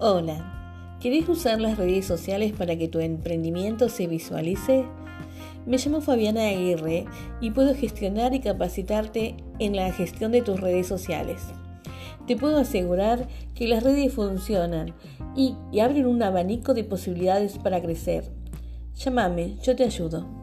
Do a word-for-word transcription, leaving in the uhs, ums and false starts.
Hola, ¿querés usar las redes sociales para que tu emprendimiento se visualice? Me llamo Fabiana Aguirre y puedo gestionar y capacitarte en la gestión de tus redes sociales. Te puedo asegurar que las redes funcionan y, y abren un abanico de posibilidades para crecer. Llámame, yo te ayudo.